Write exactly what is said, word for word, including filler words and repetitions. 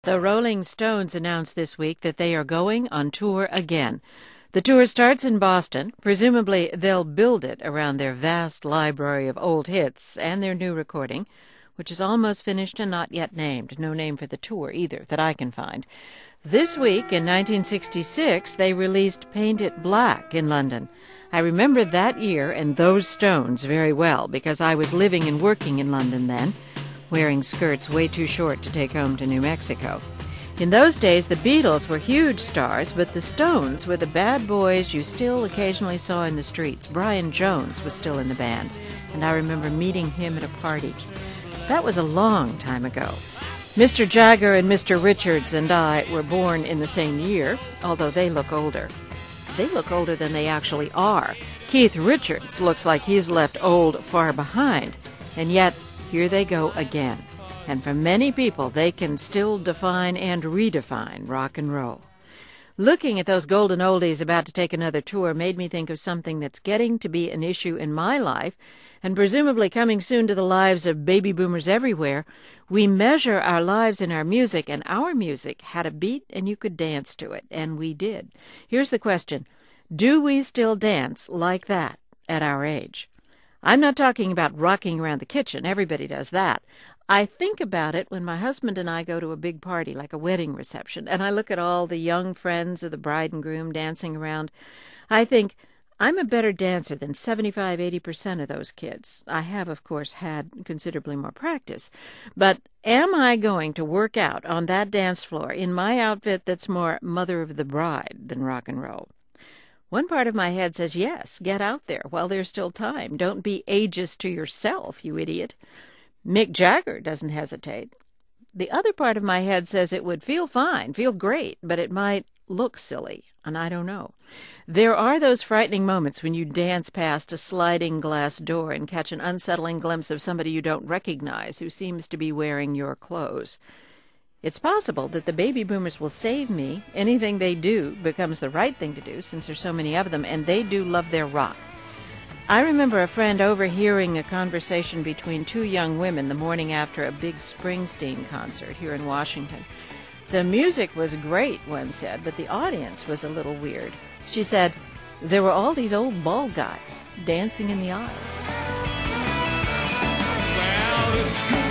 The Rolling Stones announced this week that they are going on tour again. The tour starts in Boston. Presumably, they'll build it around their vast library of old hits and their new recording, which is almost finished and not yet named. No name for the tour either that I can find. This week, in nineteen sixty-six, they released Paint It Black in London. I remember that year and those Stones very well because I was living and working in London then, wearing skirts way too short to take home to New Mexico. In those days, the Beatles were huge stars, but the Stones were the bad boys you still occasionally saw in the streets. Brian Jones was still in the band, and I remember meeting him at a party. That was a long time ago. Mister Jagger and Mister Richards and I were born in the same year, although they look older. They look older than they actually are. Keith Richards looks like he's left old far behind, and yet here they go again. And for many people, they can still define and redefine rock and roll. Looking at those golden oldies about to take another tour made me think of something that's getting to be an issue in my life, and presumably coming soon to the lives of baby boomers everywhere. We measure our lives in our music, and our music had a beat and you could dance to it, and we did. Here's the question. Do we still dance like that at our age? I'm not talking about rocking around the kitchen. Everybody does that. I think about it when my husband and I go to a big party, like a wedding reception, and I look at all the young friends of the bride and groom dancing around. I think, I'm a better dancer than seventy-five, eighty percent of those kids. I have, of course, had considerably more practice. But am I going to work out on that dance floor in my outfit that's more mother of the bride than rock and roll? One part of my head says, yes, get out there while there's still time. Don't be ageist to yourself, you idiot. Mick Jagger doesn't hesitate. The other part of my head says it would feel fine, feel great, but it might look silly, and I don't know. There are those frightening moments when you dance past a sliding glass door and catch an unsettling glimpse of somebody you don't recognize who seems to be wearing your clothes. It's possible that the baby boomers will save me. Anything they do becomes the right thing to do since there's so many of them, and they do love their rock. I remember a friend overhearing a conversation between two young women the morning after a big Springsteen concert here in Washington. The music was great, one said, but the audience was a little weird. She said, there were all these old bald guys dancing in the aisles. Well, it's good.